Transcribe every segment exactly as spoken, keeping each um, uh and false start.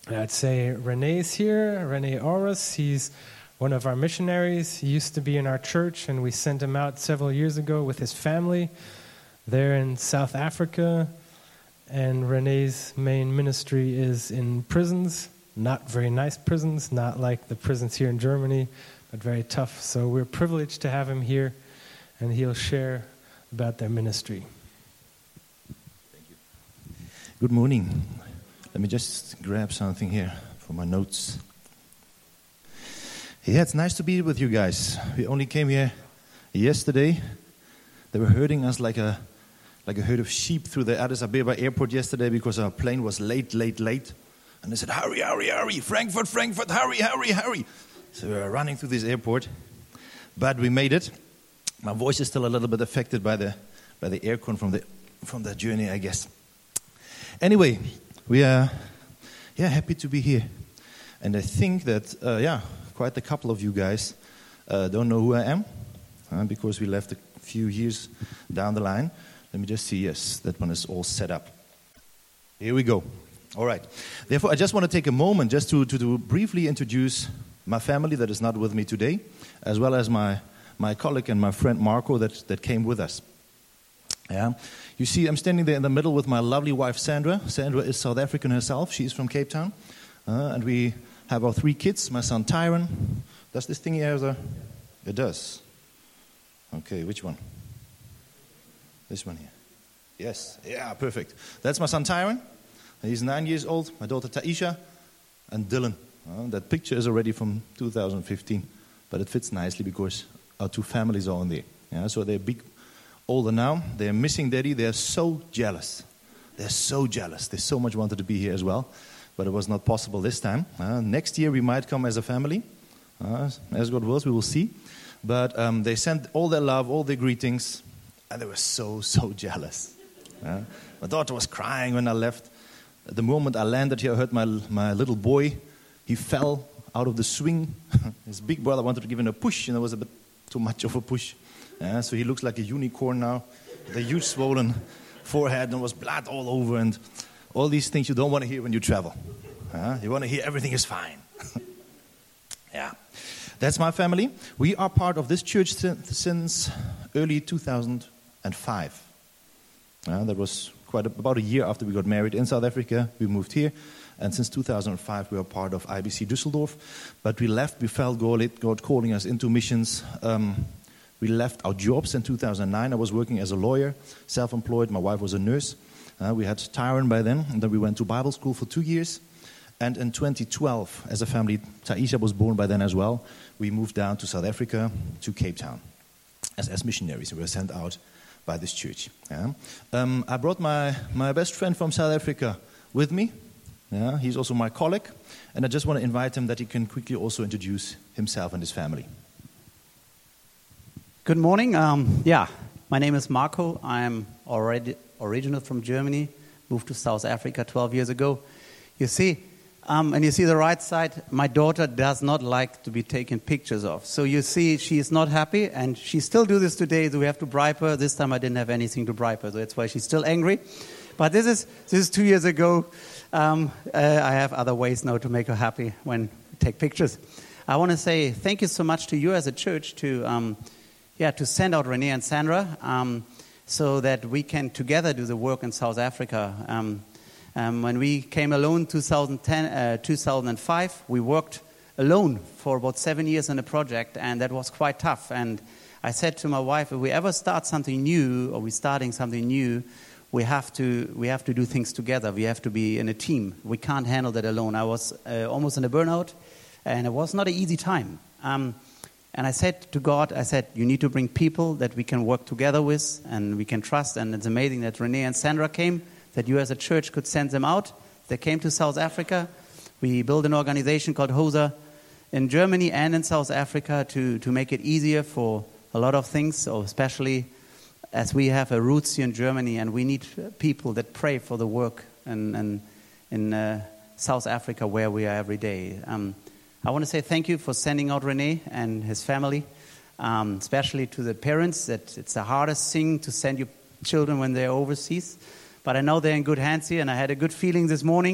I'd say Rene's here, Rene Oris. He's one of our missionaries. He used to be in our church, and we sent him out several years ago with his family. They're in South Africa, and Rene's main ministry is in prisons. Not very nice prisons, not like the prisons here in Germany, but very tough. So we're privileged to have him here, and he'll share about their ministry. Thank you. Good morning. Let me just grab something here for my notes. Yeah, it's nice to be with you guys. We only came here yesterday. They were herding us like a like a herd of sheep through the Addis Ababa airport yesterday because our plane was late, late, late. And they said, hurry, hurry, hurry, Frankfurt, Frankfurt, hurry, hurry, hurry. So we were running through this airport, but we made it. My voice is still a little bit affected by the by the aircon from the from the journey, I guess. Anyway, we are yeah happy to be here, and I think that uh, yeah quite a couple of you guys uh, don't know who I am uh, because we left a few years down the line. Let me just see. Yes, that one is all set up. Here we go. All right. Therefore, I just want to take a moment just to, to, to briefly introduce my family that is not with me today, as well as my, my colleague and my friend Marco that, that came with us. Yeah. You see, I'm standing there in the middle with my lovely wife Sandra. Sandra is South African herself. She's from Cape Town. Uh, and we have our three kids. My son Tyron. Does this thing here have a... It does. Okay, which one? This one here. Yes. Yeah, perfect. That's my son Tyron. He's nine years old. My daughter Taisha and Dylan. Uh, that picture is already from two thousand fifteen, but it fits nicely because our two families are on there. Yeah, so they're big, older now. They're missing Daddy. They're so jealous. They're so jealous. They so much wanted to be here as well, but it was not possible this time. Uh, next year we might come as a family. Uh, as God wills, we will see. But um, they sent all their love, all their greetings, and they were so, so jealous. Uh, my daughter was crying when I left. At the moment I landed here, I heard my my little boy, he fell out of the swing. His big brother wanted to give him a push, and it was a bit too much of a push. Yeah, so he looks like a unicorn now, with a huge swollen forehead, and was blood all over, and all these things you don't want to hear when you travel. Uh, you want to hear everything is fine. Yeah, that's my family. We are part of this church since early two thousand five. Uh, that was quite a, about a year after we got married in South Africa. We moved here, and since two thousand five we are part of I B C Düsseldorf. But we left, we felt God, God calling us into missions. Um, we left our jobs in two thousand nine. I was working as a lawyer, self-employed. My wife was a nurse. Uh, we had Tyron by then, and then we went to Bible school for two years. And in twenty twelve, as a family, Taisha was born by then as well. We moved down to South Africa, to Cape Town, as, as missionaries. We were sent out by this church. Yeah. Um, I brought my, my best friend from South Africa with me. Yeah, he's also my colleague. And I just want to invite him that he can quickly also introduce himself and his family. Good morning. Um, yeah, my name is Marco. I'm already original from Germany. Moved to South Africa twelve years ago. You see, um, and you see the right side, my daughter does not like to be taken pictures of. So you see, she is not happy, and she still do this today, so we have to bribe her. This time I didn't have anything to bribe her, so that's why she's still angry. But this is this is two years ago. Um, uh, I have other ways now to make her happy when we take pictures. I want to say thank you so much to you as a church to, um, yeah, to send out Rene and Sandra um, so that we can together do the work in South Africa. Um, Um, when we came alone in two thousand ten, uh, two thousand five, we worked alone for about seven years in a project, and that was quite tough. And I said to my wife, if we ever start something new, or we're starting something new, we have to we have to do things together. We have to be in a team. We can't handle that alone. I was uh, almost in a burnout, and it was not an easy time. Um, and I said to God, I said, you need to bring people that we can work together with and we can trust. And it's amazing that Rene and Sandra came, that you as a church could send them out. They came to South Africa. We built an organization called HOSA in Germany and in South Africa to, to make it easier for a lot of things, so especially as we have a roots here in Germany, and we need people that pray for the work in, in, in uh, South Africa where we are every day. Um, I want to say thank you for sending out Rene and his family, um, especially to the parents. That it's the hardest thing to send your children when they're overseas. But I know they're in good hands here, and I had a good feeling this morning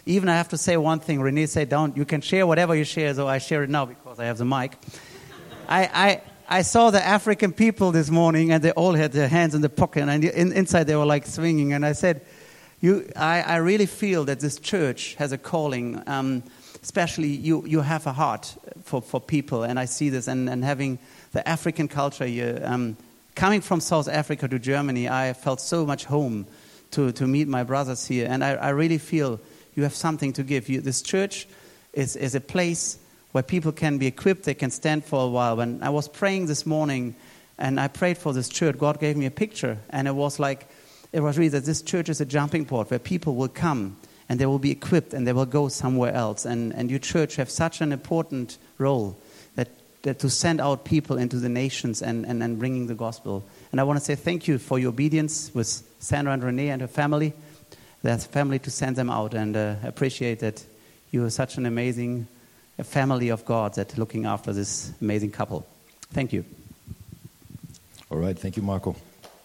Even I have to say one thing. Renee said, "Don't. You can share whatever you share." So I share it now because I have the mic. I, I I saw the African people this morning, and they all had their hands in the pocket, and in, inside they were like swinging. And I said, "You, I, I really feel that this church has a calling. Um, especially you, you have a heart for, for people, and I see this. And, and having the African culture here, um, coming from South Africa to Germany, I felt so much home to to meet my brothers here, and I, I really feel you have something to give. You, this church is is a place where people can be equipped, they can stand for a while. When I was praying this morning, and I prayed for this church, God gave me a picture, and it was like, it was really that this church is a jumping port where people will come, and they will be equipped, and they will go somewhere else. And, and your church have such an important role that, that to send out people into the nations and, and, and bringing the gospel. And I want to say thank you for your obedience with Sandra and Renee and her family. There's family to send them out, and uh, I appreciate that you are such an amazing a family of God that looking after this amazing couple. Thank you. All right, thank you, Marco.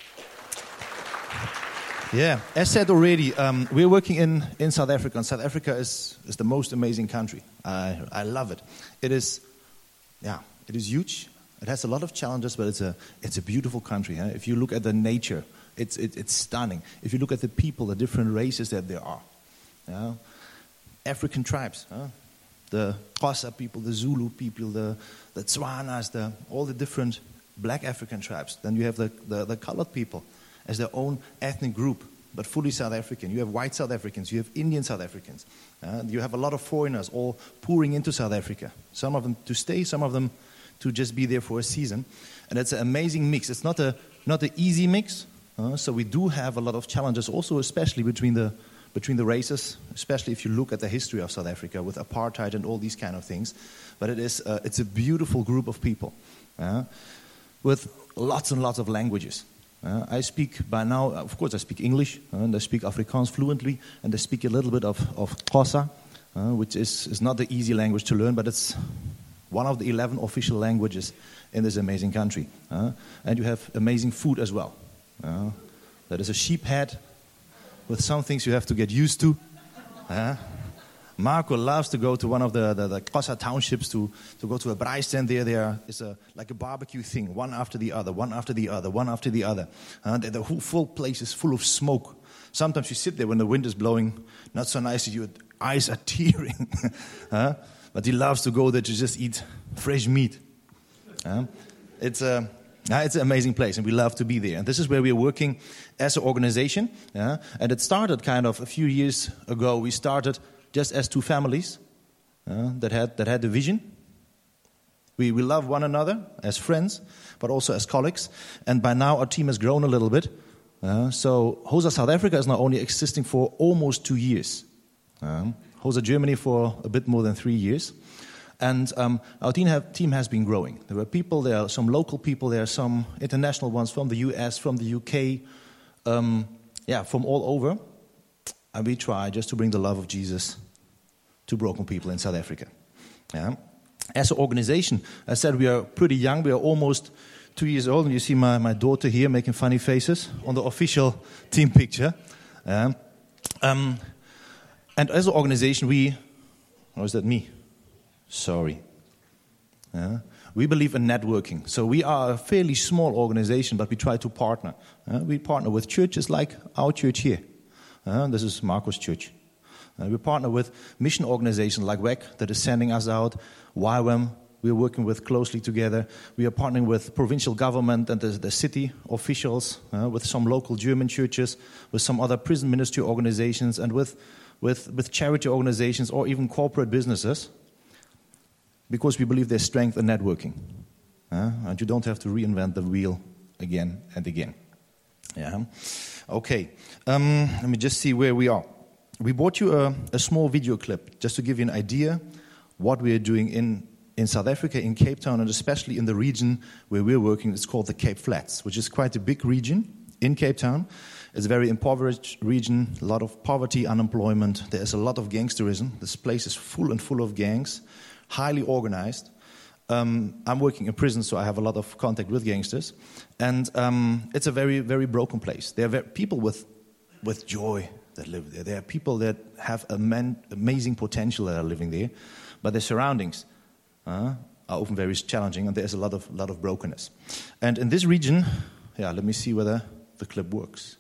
Yeah, as said already, um, we're working in, in South Africa, and South Africa is, is the most amazing country. I I love it. It is, yeah, it is huge. It has a lot of challenges, but it's a it's a beautiful country. Huh? If you look at the nature, it's it, it's stunning. If you look at the people, the different races that there are, yeah? African tribes. Huh? The Xhosa people, the Zulu people, the, the Tswanas, the, all the different black African tribes. Then you have the, the, the colored people as their own ethnic group, but fully South African. You have white South Africans, you have Indian South Africans. Uh, you have a lot of foreigners all pouring into South Africa. Some of them to stay, some of them to just be there for a season. And it's an amazing mix. It's not a not an easy mix. Uh, so we do have a lot of challenges also, especially between the between the races, especially if you look at the history of South Africa with apartheid and all these kind of things. But it is, uh, it's a beautiful group of people uh, with lots and lots of languages. Uh, I speak by now, of course I speak English, uh, and I speak Afrikaans fluently, and I speak a little bit of, of Xhosa, uh, which is, is not the easy language to learn, but it's one of the eleven official languages in this amazing country. Uh, and you have amazing food as well. Uh, that is a sheep head, with some things you have to get used to. Uh, Marco loves to go to one of the, the, the Xhosa townships to, to go to a braai stand there. There is a, like a barbecue thing, one after the other, one after the other, one after the other. Uh, the, the whole full place is full of smoke. Sometimes you sit there when the wind is blowing, not so nice, your eyes are tearing. uh, but he loves to go there to just eat fresh meat. Uh, it's a... Yeah, it's an amazing place, and we love to be there. And this is where we are working as an organization. Yeah? And it started kind of a few years ago. We started just as two families uh, that had that had the vision. We we love one another as friends, but also as colleagues. And by now our team has grown a little bit. Uh, so Hosa South Africa is now only existing for almost two years. Um, Hosa Germany for a bit more than three years. And um, our team, have, team has been growing. There were people, there are some local people, there are some international ones from the U S, from the U K, um, yeah, from all over. And we try just to bring the love of Jesus to broken people in South Africa. Yeah. As an organization, I said we are pretty young. We are almost two years old. And you see my, my daughter here making funny faces on the official team picture. Yeah. Um, and as an organization, we... Or is that me? Sorry. Yeah. We believe in networking. So we are a fairly small organization, but we try to partner. Uh, we partner with churches like our church here. Uh, this is Marco's church. Uh, we partner with mission organizations like W E C that is sending us out. Y WAM, we are working with closely together. We are partnering with provincial government and the, the city officials, uh, with some local German churches, with some other prison ministry organizations, and with, with, with charity organizations or even corporate businesses. Because we believe there's strength in networking. Uh, and you don't have to reinvent the wheel again and again. Yeah. Okay. Um, let me just see where we are. We brought you a, a small video clip just to give you an idea what we are doing in, in South Africa, in Cape Town, and especially in the region where we're working. It's called the Cape Flats, which is quite a big region in Cape Town. It's a very impoverished region, a lot of poverty, unemployment. There's a lot of gangsterism. This place is full and full of gangs. Highly organized. Um, I'm working in prison, so I have a lot of contact with gangsters. And um, it's a very, very broken place. There are very, people with with joy, that live there. There are people that have amen, amazing potential that are living there, but their surroundings uh, are often very challenging, and there's a lot of lot of brokenness. And in this region, yeah, let me see whether the clip works.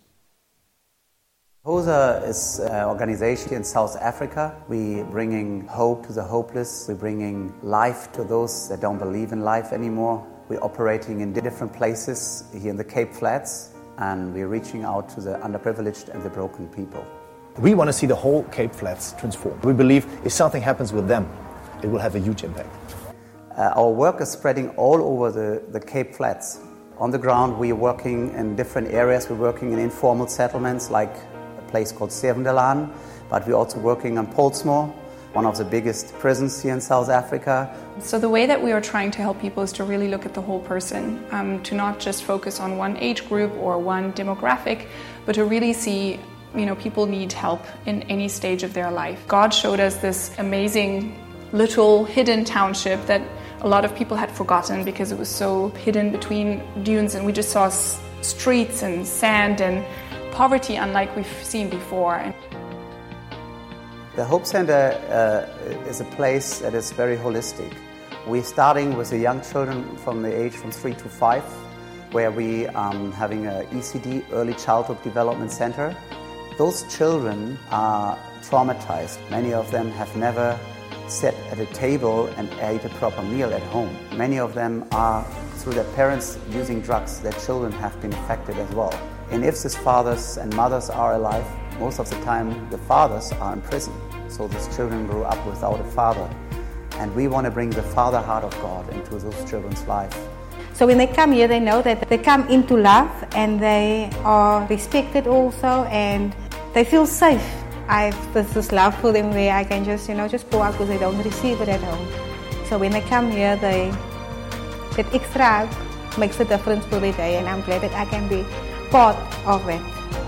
HOSA is an organization in South Africa. We're bringing hope to the hopeless. We're bringing life to those that don't believe in life anymore. We're operating in different places here in the Cape Flats, and we're reaching out to the underprivileged and the broken people. We want to see the whole Cape Flats transformed. We believe if something happens with them, it will have a huge impact. Uh, our work is spreading all over the, the Cape Flats. On the ground, we are working in different areas. We're working in informal settlements like a place called Sevendelaan, but we're also working on Pollsmoor, one of the biggest prisons here in South Africa. So the way that we are trying to help people is to really look at the whole person, um, to not just focus on one age group or one demographic, but to really see, you know, people need help in any stage of their life. God showed us this amazing little hidden township that a lot of people had forgotten because it was so hidden between dunes, and we just saw s- streets and sand and poverty unlike we've seen before. The Hope Center uh, is a place that is very holistic. We're starting with the young children from the age from three to five, where we are um, having a E C D, Early Childhood Development Center. Those children are traumatized. Many of them have never sat at a table and ate a proper meal at home. Many of them are, through their parents using drugs, their children have been affected as well. And if these fathers and mothers are alive, most of the time the fathers are in prison. So these children grew up without a father. And we want to bring the father heart of God into those children's life. So when they come here, they know that they come into love and they are respected also, and they feel safe. I've there's this love for them where I can just, you know, just pour out because they don't receive it at home. So when they come here, they that extra makes a difference for their day, and I'm glad that I can be part of it.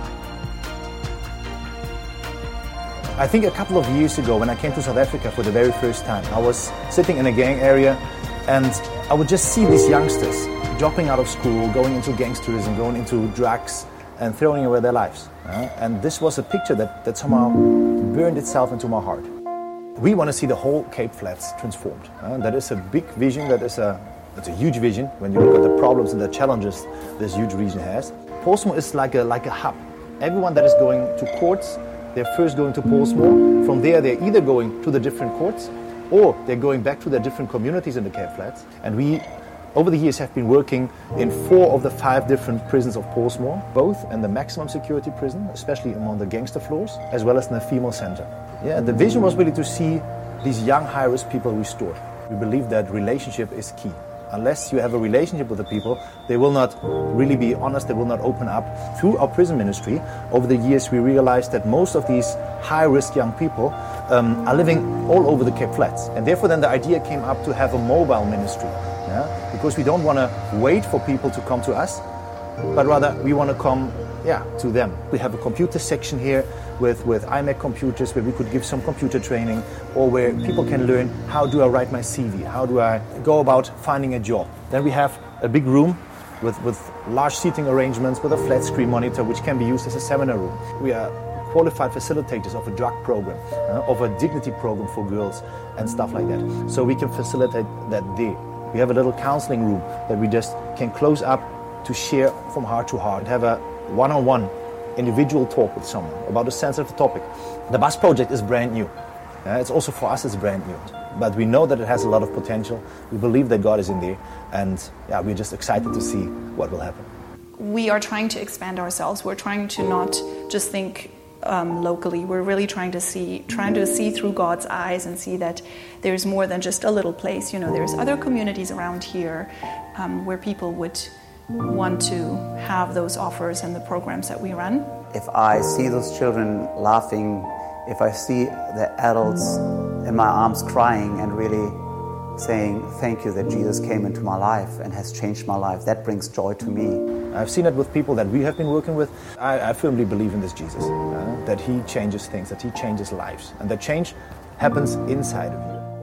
I think a couple of years ago when I came to South Africa for the very first time, I was sitting in a gang area and I would just see these youngsters dropping out of school, going into gangsterism, going into drugs and throwing away their lives. Uh, and this was a picture that, that somehow burned itself into my heart. We want to see the whole Cape Flats transformed. Uh, that is a big vision, that is a, that's a huge vision when you look at the problems and the challenges this huge region has. Pollsmoor is like a, like a hub. Everyone that is going to courts, they're first going to Pollsmoor. From there, they're either going to the different courts or they're going back to their different communities in the Cape Flats. And we, over the years, have been working in four of the five different prisons of Pollsmoor, both in the maximum security prison, especially among the gangster floors, as well as in the female center. Yeah, the vision was really to see these young high-risk people restored. We believe that relationship is key. Unless you have a relationship with the people, they will not really be honest, they will not open up. Through our prison ministry, over the years we realized that most of these high-risk young people um, are living all over the Cape Flats. And therefore then the idea came up to have a mobile ministry. Yeah? Because we don't want to wait for people to come to us, but rather we want to come yeah, to them. We have a computer section here with, with iMac computers where we could give some computer training, or where people can learn how do I write my C V, how do I go about finding a job. Then we have a big room with, with large seating arrangements with a flat screen monitor which can be used as a seminar room. We are qualified facilitators of a drug program, uh, of a dignity program for girls and stuff like that. So we can facilitate that there. We have a little counseling room that we just can close up to share from heart to heart, have a one-on-one individual talk with someone about a sensitive topic. The bus project is brand new. Uh, it's also for us, it's brand new. But we know that it has a lot of potential. We believe that God is in there. And yeah, we're just excited to see what will happen. We are trying to expand ourselves. We're trying to not just think um, locally. We're really trying to see, trying to see through God's eyes and see that there's more than just a little place. You know, there's other communities around here um, where people would want to have those offers and the programs that we run. If I see those children laughing, if I see the adults in my arms crying and really saying, thank you that Jesus came into my life and has changed my life, that brings joy to me. I've seen it with people that we have been working with. I, I firmly believe in this Jesus, uh, that he changes things, that he changes lives, and that change happens inside of you.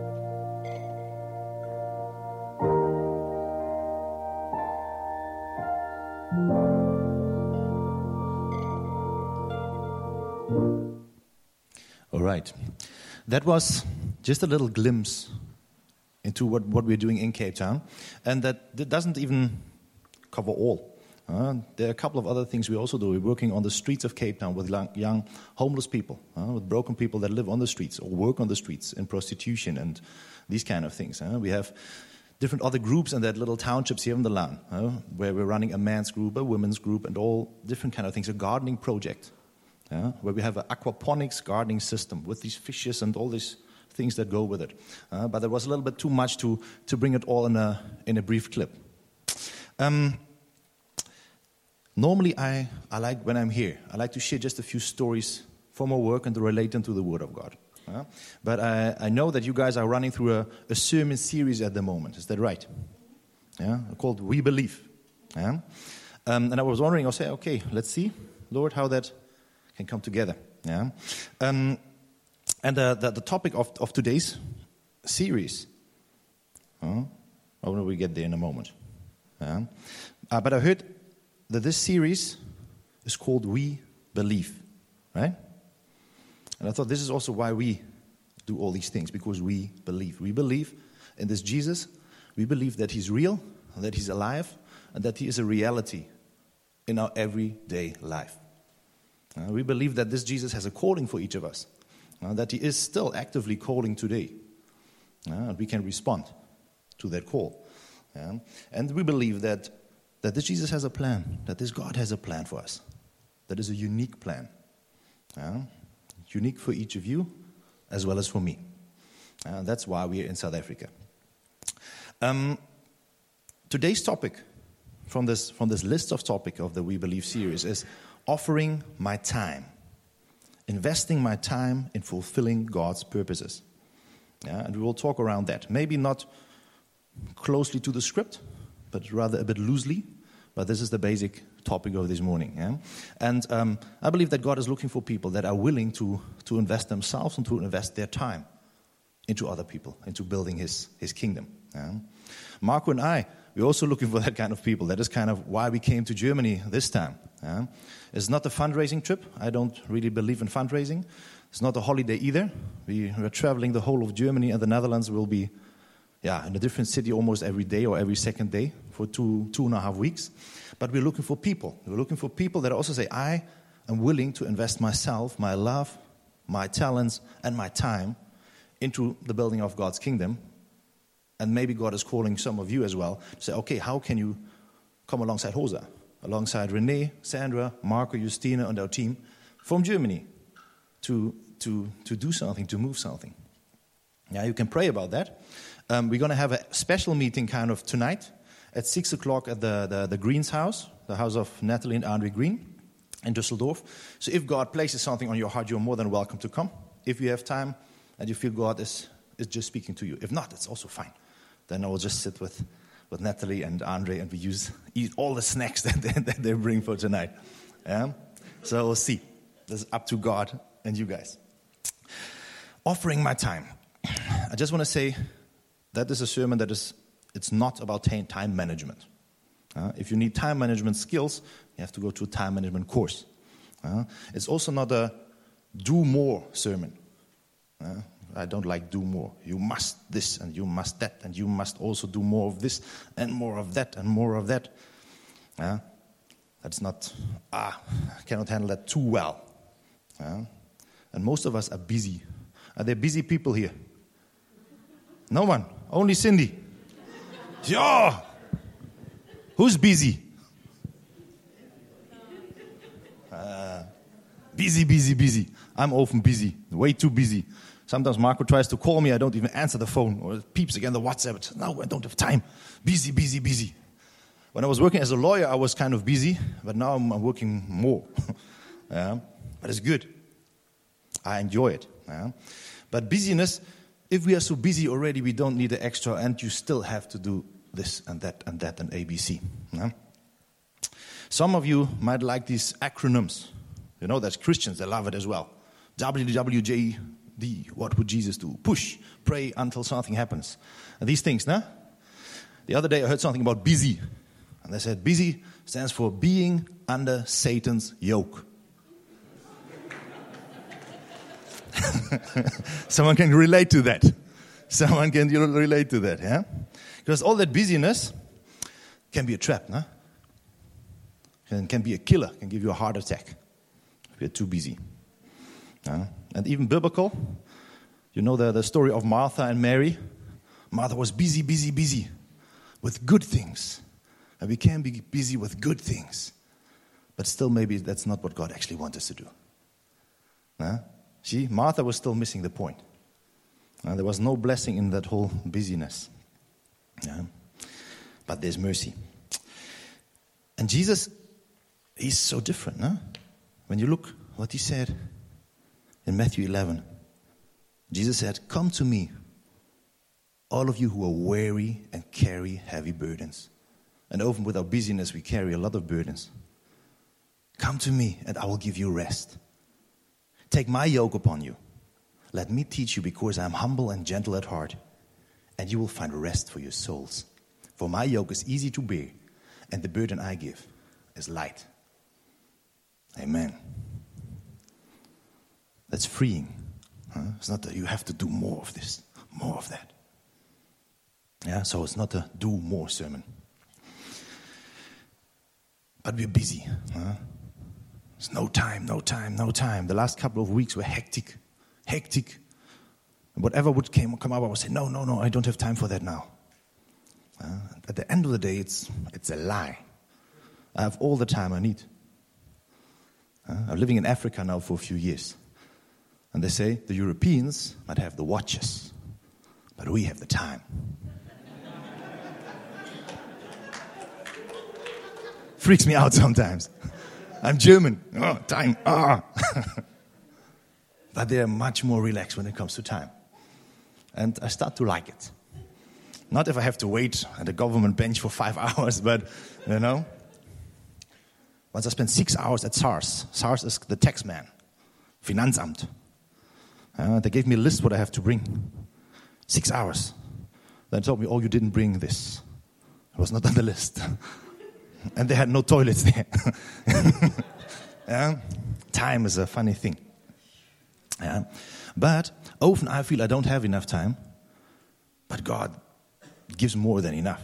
Thank you. right. That was just a little glimpse into what, what we're doing in Cape Town. And that, that doesn't even cover all. Uh, there are a couple of other things we also do. We're working on the streets of Cape Town with young, young homeless people, uh, with broken people that live on the streets or work on the streets in prostitution and these kind of things. Uh. We have different other groups in that little townships here in the land, uh, where we're running a man's group, a women's group, and all different kind of things. A gardening project, uh, where we have an aquaponics gardening system with these fishes and all these things that go with it. Uh, but there was a little bit too much to, to bring it all in a, in a brief clip. Um, Normally, I, I like, when I'm here, I like to share just a few stories from our work and to relate them to the Word of God. Uh, but I, I know that you guys are running through a, a sermon series at the moment. Is that right? Yeah, called We Believe. Yeah? Um, and I was wondering, I'll say, okay, let's see, Lord, how that can come together. Yeah. Um, and the, the, the topic of, of today's series, uh, oh, we get there in a moment. Yeah. Uh, but I heard that this series is called We Believe, right? And I thought this is also why we do all these things, because we believe. We believe in this Jesus. We believe that he's real, that he's alive, and that he is a reality in our everyday life. Uh, we believe that this Jesus has a calling for each of us, uh, that he is still actively calling today. Uh, and we can respond to that call. Yeah? And we believe that That this Jesus has a plan, that this God has a plan for us. That is a unique plan. Uh, unique for each of you, as well as for me. Uh, that's why we are in South Africa. Um, today's topic, from this, from this list of topics of the We Believe series, is offering my time. Investing my time in fulfilling God's purposes. Yeah, and we will talk around that. Maybe not closely to the script, but rather a bit loosely. But this is the basic topic of this morning. Yeah? And um, I believe that God is looking for people that are willing to, to invest themselves and to invest their time into other people, into building his, his kingdom. Yeah? Marco and I, we're also looking for that kind of people. That is kind of why we came to Germany this time. Yeah? It's not a fundraising trip. I don't really believe in fundraising. It's not a holiday either. We are traveling the whole of Germany, and the Netherlands will be Yeah, in a different city almost every day or every second day for two, two and a half weeks. But we're looking for people. We're looking for people that also say, I am willing to invest myself, my love, my talents, and my time into the building of God's kingdom. And maybe God is calling some of you as well to say, okay, how can you come alongside Hosa, alongside Renee, Sandra, Marco, Justina, and our team from Germany to, to, to do something, to move something. Yeah, you can pray about that. Um, we're going to have a special meeting kind of tonight at six o'clock at the, the, the Green's house, the house of Natalie and Andre Green in Düsseldorf. So if God places something on your heart, you're more than welcome to come. If you have time and you feel God is, is just speaking to you. If not, it's also fine. Then I will just sit with, with Natalie and Andre and we use eat all the snacks that they, that they bring for tonight. Yeah? So we'll see. This is up to God and you guys. Offering my time. I just want to say that is a sermon that is, it's not about time management. Uh, if you need time management skills, you have to go to a time management course. Uh, it's also not a do more sermon. Uh, I don't like do more. You must this and you must that and you must also do more of this and more of that and more of that. Uh, that's not, ah, I cannot handle that too well. Uh, and most of us are busy. Are there busy people here? No one. Only Cindy. Yeah. Who's busy? Uh, busy, busy, busy. I'm often busy. Way too busy. Sometimes Marco tries to call me. I don't even answer the phone. Or it peeps again the WhatsApp. No, I don't have time. Busy, busy, busy. When I was working as a lawyer, I was kind of busy. But now I'm working more. Yeah. But it's good. I enjoy it. Yeah. But busyness... If we are so busy already, we don't need the extra, and you still have to do this and that and that and A B C. Yeah? Some of you might like these acronyms. You know, that's Christians, they love it as well. W W J D, what would Jesus do? Push, pray until something happens. And these things, nah? The other day I heard something about busy. And they said busy stands for being under Satan's yoke. Someone can relate to that. Someone can relate to that, yeah? Because all that busyness can be a trap, no? Can, can be a killer, can give you a heart attack if you're too busy. Uh, and even biblical, you know the, the story of Martha and Mary. Martha was busy, busy, busy with good things. And we can be busy with good things. But still maybe that's not what God actually wants us to do. Uh, see, Martha was still missing the point. Uh, there was no blessing in that whole busyness. Yeah. But there's mercy. And Jesus, he's so different, no? When you look what he said in Matthew eleven. Jesus said, "Come to me, all of you who are weary and carry heavy burdens." And often with our busyness, we carry a lot of burdens. "Come to me and I will give you rest. Take my yoke upon you. Let me teach you, because I am humble and gentle at heart, and you will find rest for your souls. For my yoke is easy to bear, and the burden I give is light." Amen. That's freeing. Huh? It's not that you have to do more of this, more of that. Yeah, so it's not a do more sermon. But we're busy. Huh? There's no time, no time, no time. The last couple of weeks were hectic, hectic. And whatever would came, come up, I would say, no, no, no, I don't have time for that now. Uh, at the end of the day, it's it's a lie. I have all the time I need. Uh, I'm living in Africa now for a few years. And they say the Europeans might have the watches, but we have the time. Freaks me out sometimes. I'm German. Oh, time. Ah. But they are much more relaxed when it comes to time. And I start to like it. Not if I have to wait at a government bench for five hours, but, you know. Once I spent six hours at SARS. SARS is the tax man. Finanzamt. Uh, they gave me a list what I have to bring. Six hours. They told me, oh, you didn't bring this. It was not on the list. And they had no toilets there. Yeah? Time is a funny thing. Yeah? But often I feel I don't have enough time. But God gives more than enough.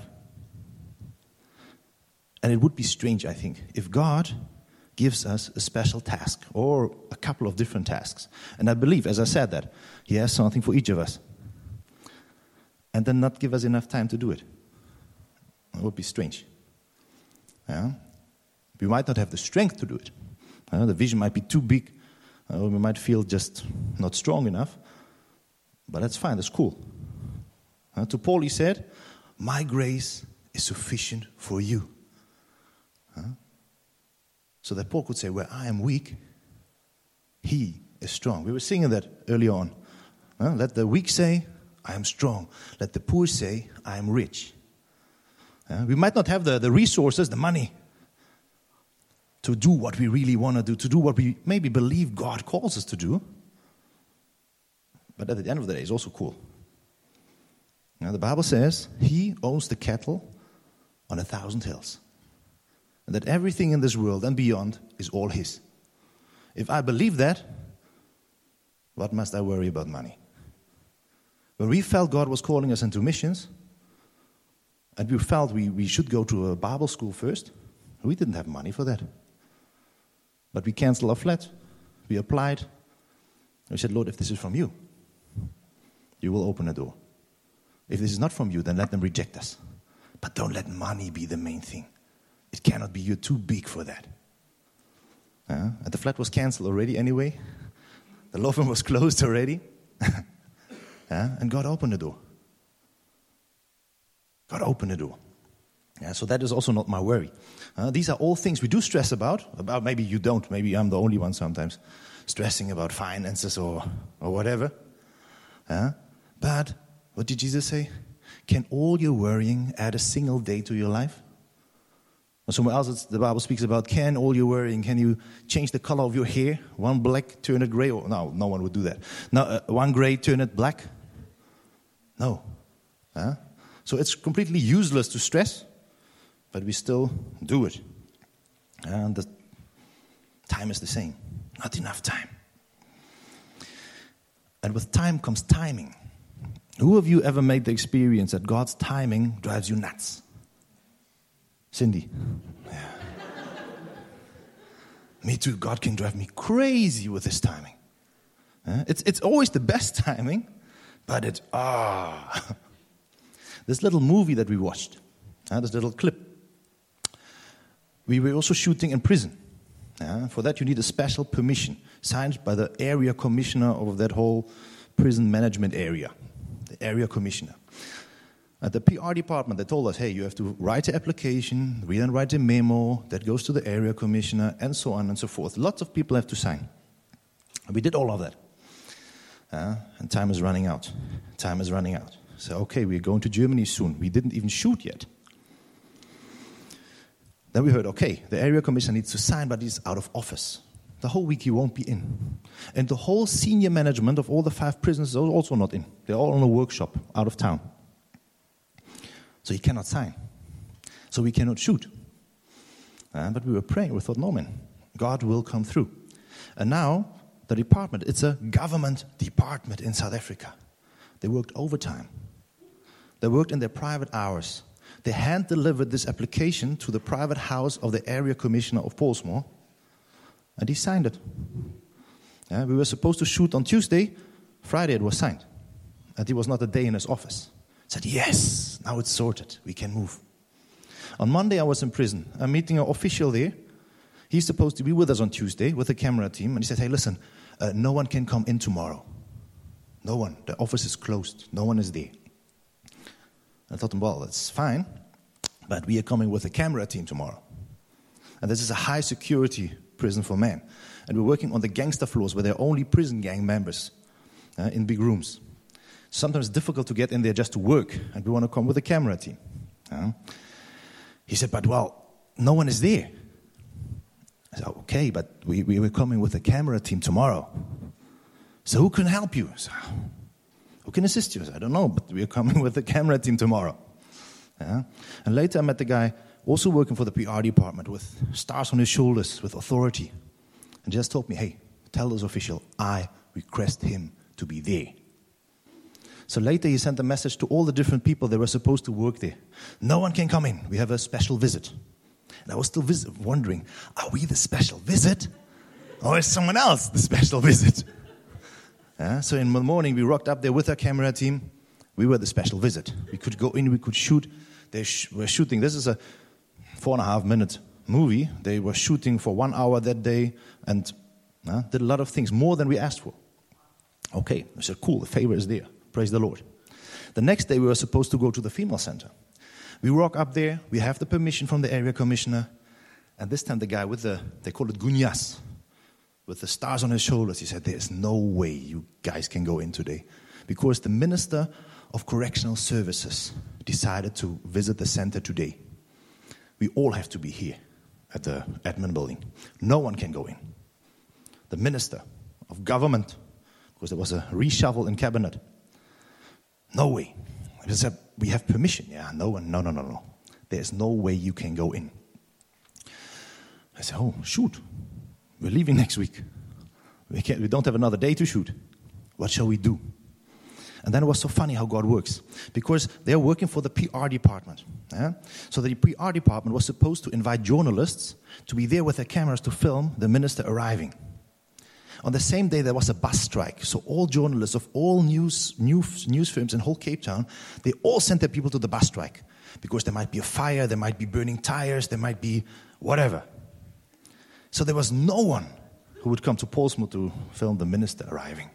And it would be strange, I think, if God gives us a special task or a couple of different tasks. And I believe, as I said, that He has something for each of us. And then not give us enough time to do it. It would be strange. Yeah? We might not have the strength to do it. Uh, the vision might be too big. Uh, we might feel just not strong enough. But that's fine, that's cool. Uh, to Paul he said, "My grace is sufficient for you." Uh, so that Paul could say, where I am weak, He is strong. We were singing that earlier on. Uh, let the weak say, I am strong. Let the poor say, I am rich. Uh, we might not have the, the resources, the money, to do what we really want to do, to do what we maybe believe God calls us to do. But at the end of the day, it's also cool. Now, the Bible says, He owns the cattle on a thousand hills. And that everything in this world and beyond is all His. If I believe that, what must I worry about money? When we felt God was calling us into missions, and we felt we, we should go to a Bible school first, we didn't have money for that. But we canceled our flat. We applied. We said, Lord, if this is from you, you will open a door. If this is not from you, then let them reject us. But don't let money be the main thing. It cannot be. You're too big for that. Uh, and the flat was canceled already anyway. The law firm was closed already. uh, and God opened the door. God opened the door. Yeah, so that is also not my worry. Uh, these are all things we do stress about. About maybe you don't. Maybe I'm the only one sometimes stressing about finances or, or whatever. Uh, but what did Jesus say? Can all your worrying add a single day to your life? Or somewhere else it's, the Bible speaks about, can all your worrying, can you change the color of your hair? One black, turn it gray? Or, no, no one would do that. No, uh, one gray, turn it black? No. Uh, so it's completely useless to stress, but we still do it. And the time is the same. Not enough time. And with time comes timing. Who of you ever made the experience that God's timing drives you nuts? Cindy? Yeah. Me too. God can drive me crazy with his timing. Uh, it's, it's always the best timing, but it's, ah. This little movie that we watched, uh, this little clip, we were also shooting in prison. Uh, for that you need a special permission signed by the area commissioner of that whole prison management area. The area commissioner. At the P R department, they told us, hey, you have to write an application, we then write a memo that goes to the area commissioner, and so on and so forth. Lots of people have to sign. And we did all of that. Uh, and time is running out. Time is running out. So, okay, we're going to Germany soon. We didn't even shoot yet. Then we heard, okay, the area commissioner needs to sign, but he's out of office. The whole week he won't be in. And the whole senior management of all the five prisons is also not in. They're all on a workshop out of town. So he cannot sign. So we cannot shoot. Uh, but we were praying. We thought, no, man, God will come through. And now, the department, it's a government department in South Africa. They worked overtime. They worked in their private hours. They hand-delivered this application to the private house of the area commissioner of Pollsmoor. And he signed it. Yeah, we were supposed to shoot on Tuesday. Friday it was signed. And he was not a day in his office. Said, yes, now it's sorted. We can move. On Monday I was in prison. I'm meeting an official there. He's supposed to be with us on Tuesday with the camera team. And he said, hey, listen, uh, no one can come in tomorrow. No one. The office is closed. No one is there. I thought, well, that's fine. But we are coming with a camera team tomorrow. And this is a high security prison for men. And we're working on the gangster floors where there are only prison gang members uh, in big rooms. Sometimes it's difficult to get in there just to work, and we want to come with a camera team. Uh, he said, but well, no one is there. I said, okay, but we, we were coming with a camera team tomorrow. So who can help you? So, who can assist you? I said, I don't know, but we're coming with a camera team tomorrow. Uh, and later I met the guy also working for the P R department with stars on his shoulders, with authority. And just told me, hey, tell this official, I request him to be there. So later he sent a message to all the different people that were supposed to work there. No one can come in. We have a special visit. And I was still vis- wondering, are we the special visit? Or is someone else the special visit? Uh, so in the morning we rocked up there with our camera team. We were the special visit. We could go in, we could shoot. They sh- were shooting. This is a four and a half minute movie. They were shooting for one hour that day and uh, did a lot of things, more than we asked for. Okay, I said, cool, the favor is there. Praise the Lord. The next day we were supposed to go to the female center. We rock up there, we have the permission from the area commissioner, and this time the guy with the, they call it gunyas, with the stars on his shoulders, he said, there's no way you guys can go in today, because the minister of correctional services decided to visit the center today. We all have to be here at the admin building. No one can go in. The minister of government, because there was a reshuffle in cabinet. No way. I said, we have permission. Yeah, no one, no, no, no, no. There's no way you can go in. I said, oh, shoot. We're leaving next week. We can't, we don't have another day to shoot. What shall we do? And then it was so funny how God works. Because they're working for the P R department. Yeah? So the P R department was supposed to invite journalists to be there with their cameras to film the minister arriving. On the same day, there was a bus strike. So all journalists of all news, news, news firms in whole Cape Town, they all sent their people to the bus strike. Because there might be a fire, there might be burning tires, there might be whatever. So there was no one who would come to Pollsmoor to film the minister arriving.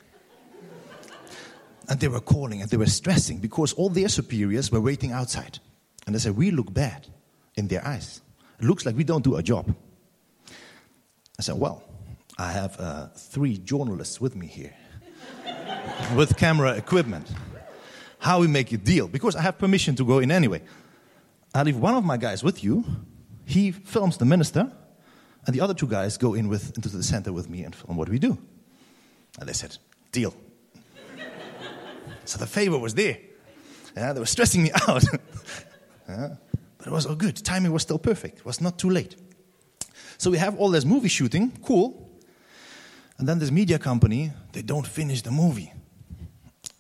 And they were calling and they were stressing because all their superiors were waiting outside. And they said, we look bad in their eyes. It looks like we don't do our job. I said, well, I have uh, three journalists with me here with camera equipment. How we make a deal? Because I have permission to go in anyway. I'll leave one of my guys with you. He films the minister, and the other two guys go in with into the center with me and film what we do. And they said, deal. So the favor was there. Yeah, they were stressing me out. Yeah, but it was all good. Timing was still perfect. It was not too late. So we have all this movie shooting. Cool. And then this media company, they don't finish the movie.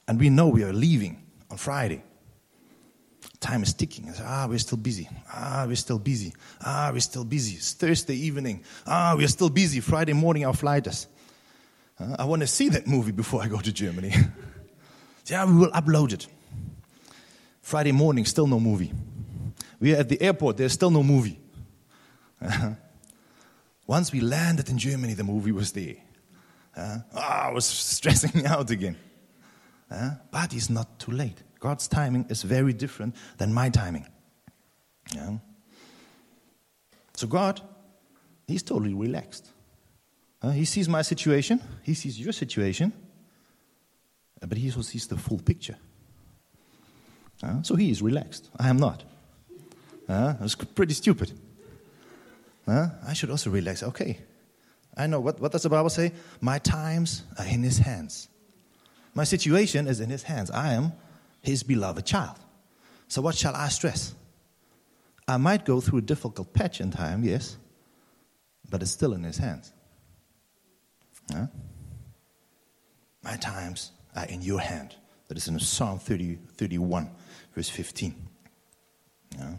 And we know we are leaving on Friday. Time is ticking. I say, ah, we're still busy. Ah, we're still busy. Ah, we're still busy. It's Thursday evening. Ah, we're still busy. Friday morning our flight is. Uh, I want to see that movie before I go to Germany. Yeah, we will upload it. Friday morning, still no movie. We are at the airport, there's still no movie. Uh, once we landed in Germany, the movie was there. Uh, oh, I was stressing me out again. Uh, but it's not too late. God's timing is very different than my timing. Yeah. So God, He's totally relaxed. Uh, he sees my situation, He sees your situation, uh, but He also sees the full picture. Uh, so He is relaxed. I am not. Uh, that's pretty stupid. Uh, I should also relax. Okay, I know. What, what does the Bible say? My times are in His hands. My situation is in His hands. I am His beloved child. So what shall I stress? I might go through a difficult patch in time, yes, but it's still in His hands. Uh, my times are in your hand. That is in Psalm thirty, thirty-one, verse fifteen. Yeah.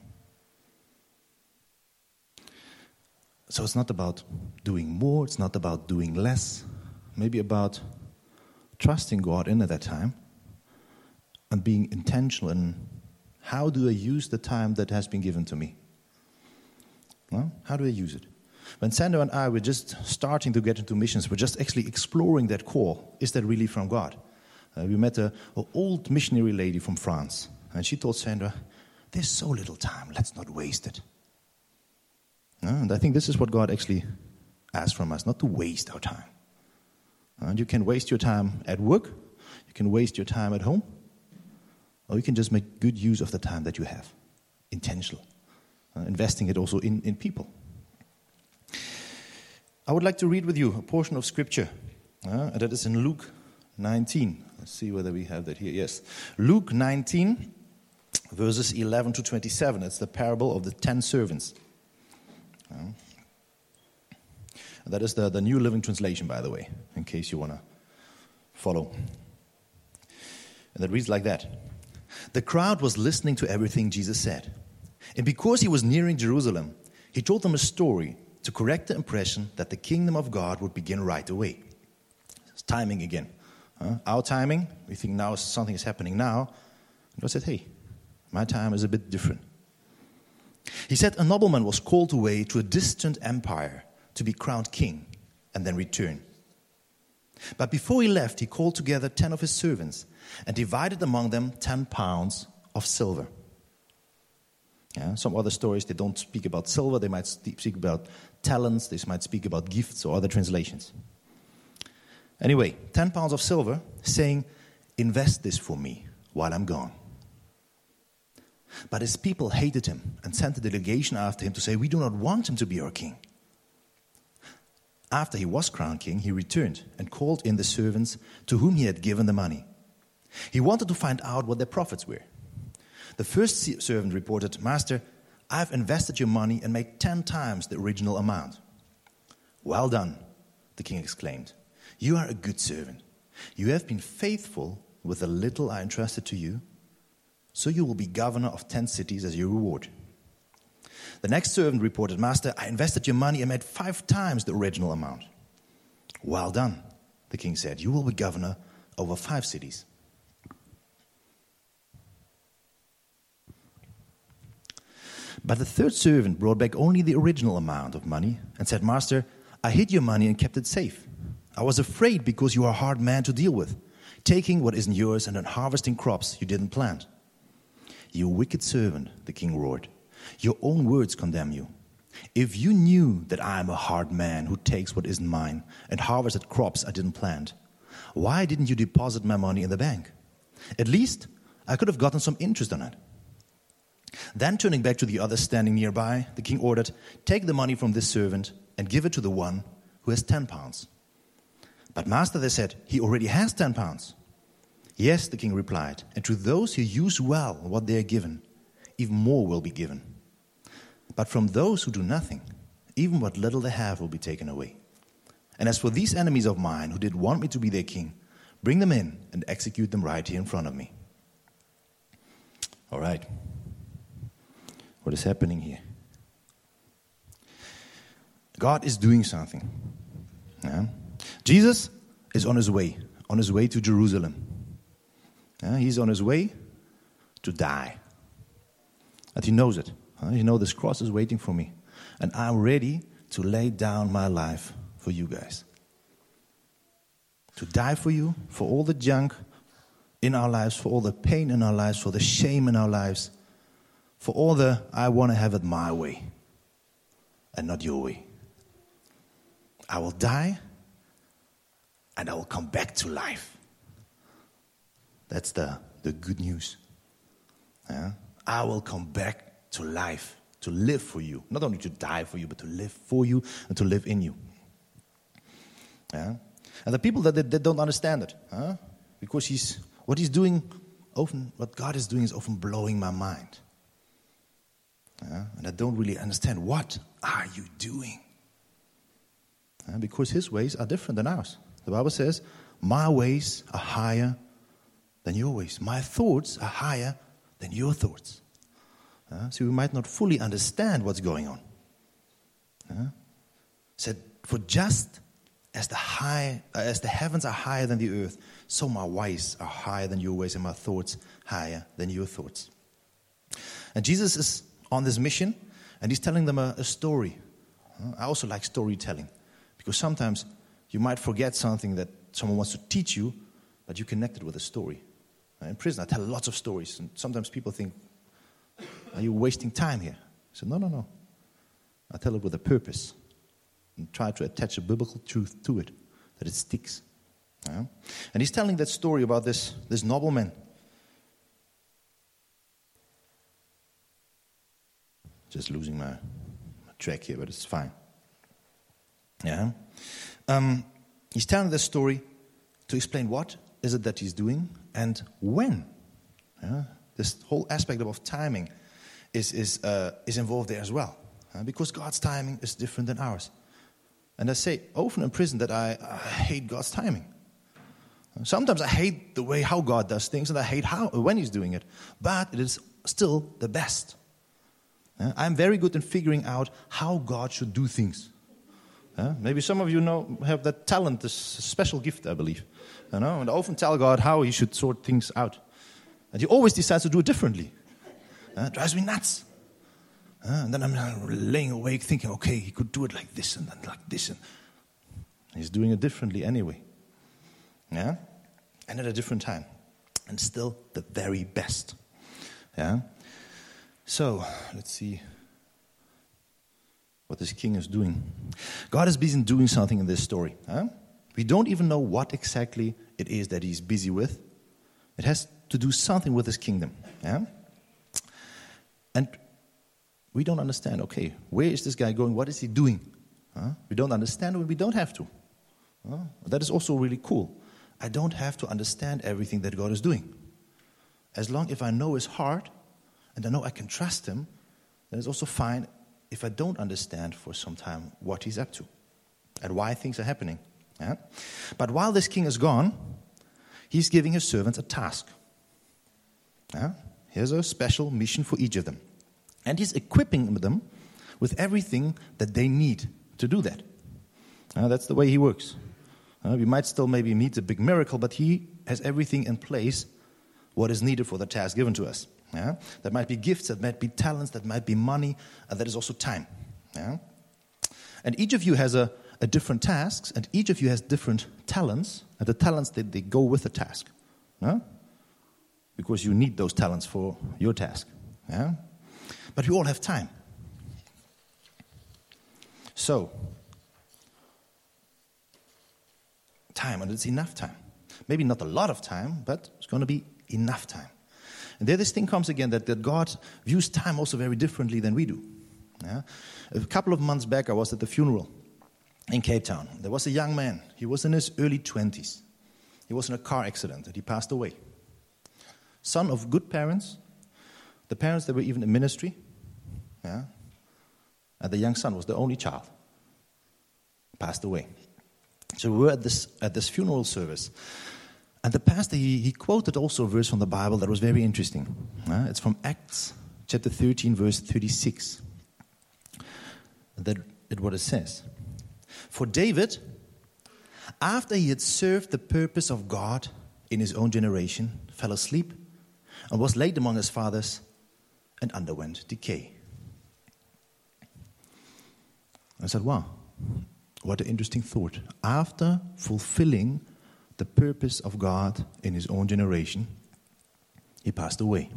So it's not about doing more, it's not about doing less, maybe about trusting God in at that time and being intentional in how do I use the time that has been given to me? Well, how do I use it? When Sandra and I were just starting to get into missions, we're just actually exploring that call. Is that really from God? Uh, we met an old missionary lady from France, and she told Sandra, there's so little time, let's not waste it. Uh, and I think this is what God actually asks from us, not to waste our time. And you can waste your time at work, you can waste your time at home, or you can just make good use of the time that you have, intentional, uh, investing it also in, in people. I would like to read with you a portion of Scripture, uh, and that is in Luke nineteen. Let's see whether we have that here. Yes, Luke nineteen, verses eleven to twenty-seven. It's the parable of the ten servants. Uh, that is the, the New Living Translation, by the way, in case you want to follow. And that reads like that. The crowd was listening to everything Jesus said. And because he was nearing Jerusalem, he told them a story to correct the impression that the kingdom of God would begin right away. It's timing again. Uh, our timing, we think now something is happening now. And God said, hey, my time is a bit different. He said a nobleman was called away to a distant empire to be crowned king and then return. But before he left, he called together ten of his servants and divided among them ten pounds of silver. Yeah, some other stories, they don't speak about silver. They might speak about talents. They might speak about gifts or other translations. Anyway, ten pounds of silver, saying, invest this for me while I'm gone. But his people hated him and sent a delegation after him to say, we do not want him to be our king. After he was crowned king, he returned and called in the servants to whom he had given the money. He wanted to find out what their profits were. The first servant reported, Master, I've invested your money and made ten times the original amount. Well done, the king exclaimed. You are a good servant. You have been faithful with the little I entrusted to you, so you will be governor of ten cities as your reward. The next servant reported, Master, I invested your money and made five times the original amount. Well done, the king said. You will be governor over five cities. But the third servant brought back only the original amount of money and said, Master, I hid your money and kept it safe. I was afraid because you are a hard man to deal with, taking what isn't yours and then harvesting crops you didn't plant. You wicked servant, the king roared. Your own words condemn you. If you knew that I am a hard man who takes what isn't mine and harvested crops I didn't plant, why didn't you deposit my money in the bank? At least I could have gotten some interest on it. Then turning back to the others standing nearby, the king ordered, take the money from this servant and give it to the one who has ten pounds. But master, they said, he already has ten pounds. Yes, the king replied, and to those who use well what they are given, even more will be given. But from those who do nothing, even what little they have will be taken away. And as for these enemies of mine who did want me to be their king, Bring them in and execute them right here in front of me. All right. What is happening here? God is doing something. Yeah? Jesus is on his way, on his way to Jerusalem. Yeah? He's on his way to die. And he knows it. Huh? He knows this cross is waiting for me. And I'm ready to lay down my life for you guys. To die for you, for all the junk in our lives, for all the pain in our lives, for the shame in our lives, for all the I want to have it my way and not your way. I will die and I will come back to life. That's the, the good news. Yeah? I will come back to life, to live for you. Not only to die for you, but to live for you and to live in you. Yeah? And the people that, that, that don't understand it, huh? Because he's what he's doing, often what God is doing is often blowing my mind. Yeah? And I don't really understand, what are you doing? Yeah? Because his ways are different than ours. The Bible says, my ways are higher than your ways. My thoughts are higher than your thoughts. Uh, so we might not fully understand what's going on. Uh, said, for just as the high, uh, as the heavens are higher than the earth, so my ways are higher than your ways, and my thoughts higher than your thoughts. And Jesus is on this mission, and he's telling them a, a story. Uh, I also like storytelling, because sometimes you might forget something that someone wants to teach you, but you connect it with a story. Uh, in prison, I tell lots of stories, and sometimes people think, are you wasting time here? I said, no, no, no. I tell it with a purpose and try to attach a biblical truth to it, that it sticks. Yeah? And he's telling that story about this, this nobleman. Just losing my, my track here, but it's fine. Yeah. Um, he's telling this story to explain what is it that he's doing and when. Yeah? This whole aspect of timing is is uh, is involved there as well, uh, because God's timing is different than ours. And I say often in prison that I, I hate God's timing. Sometimes I hate the way how God does things, and I hate how when He's doing it. But it is still the best. Uh, I'm very good in figuring out how God should do things. Uh, maybe some of you know have that talent, this special gift, I believe. You know, and I often tell God how He should sort things out. And He always decides to do it differently. Uh, it drives me nuts. Uh, and then I'm uh, laying awake thinking, okay, He could do it like this and then like this. And He's doing it differently anyway. Yeah? And at a different time. And still the very best. Yeah? So, let's see what this king is doing. God is busy doing something in this story. Huh? We don't even know what exactly it is that He's busy with. It has to do something with His kingdom. Yeah? And we don't understand, okay, where is this guy going? What is he doing? Huh? We don't understand when we don't have to. Huh? That is also really cool. I don't have to understand everything that God is doing. As long as I know His heart and I know I can trust Him, then it's also fine if I don't understand for some time what He's up to and why things are happening. Yeah? But while this king is gone, He's giving His servants a task. Yeah? Here's a special mission for each of them. And He's equipping them with everything that they need to do that. Uh, that's the way He works. Uh, we might still maybe meet a big miracle, but He has everything in place, what is needed for the task given to us. Yeah? That might be gifts, that might be talents, that might be money, and that is also time. Yeah? And each of you has a, a different tasks, and each of you has different talents, and the talents, they, they go with the task. Yeah? Because you need those talents for your task. Yeah? But we all have time. So, time, and it's enough time. Maybe not a lot of time, but it's going to be enough time. And there this thing comes again, that, that God views time also very differently than we do. Yeah? A couple of months back, I was at the funeral in Cape Town. There was a young man. He was in his early twenties. He was in a car accident and he passed away. Son of good parents. The parents, they were even in ministry. Yeah? And the young son was the only child. Passed away. So we were at this at this funeral service. And the pastor, he, he quoted also a verse from the Bible that was very interesting. Uh, it's from Acts chapter thirteen, verse thirty-six. That is what it says. For David, after he had served the purpose of God in his own generation, fell asleep and was laid among his fathers and underwent decay. I said, wow, what an interesting thought. After fulfilling the purpose of God in his own generation, he passed away.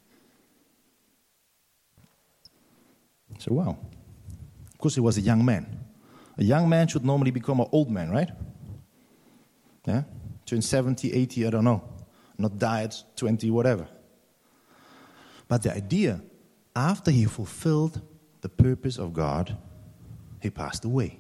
So, wow. Of course, he was a young man. A young man should normally become an old man, right? Yeah? Turn seventy, eighty, I don't know. Not die at twenty, whatever. But the idea, after he fulfilled the purpose of God, he passed away.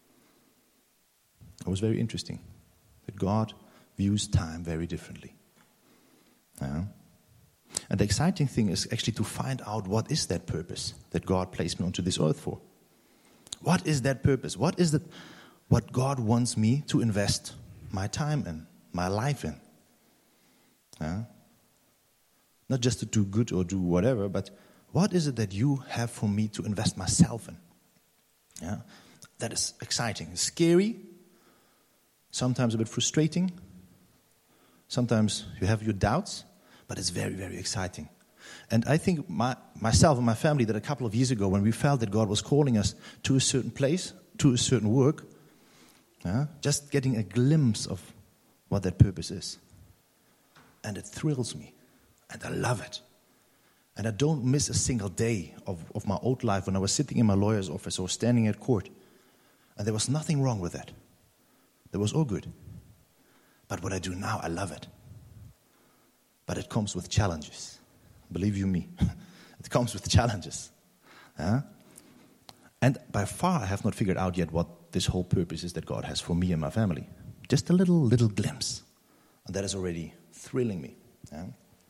It was very interesting. That God views time very differently. Yeah? And the exciting thing is actually to find out what is that purpose that God placed me onto this earth for. What is that purpose? What is that? What God wants me to invest my time in, my life in? Yeah? Not just to do good or do whatever, but what is it that you have for me to invest myself in? Yeah? That is exciting. It's scary. Sometimes a bit frustrating. Sometimes you have your doubts, but it's very, very exciting. And I think my, myself and my family that a couple of years ago when we felt that God was calling us to a certain place, to a certain work, uh, just getting a glimpse of what that purpose is. And it thrills me. And I love it. And I don't miss a single day of, of my old life when I was sitting in my lawyer's office or standing at court. And there was nothing wrong with that. That was all good. But what I do now, I love it. But it comes with challenges. Believe you me. It comes with challenges. Yeah? And by far, I have not figured out yet what this whole purpose is that God has for me and my family. Just a little, little glimpse. And that is already thrilling me. Yeah?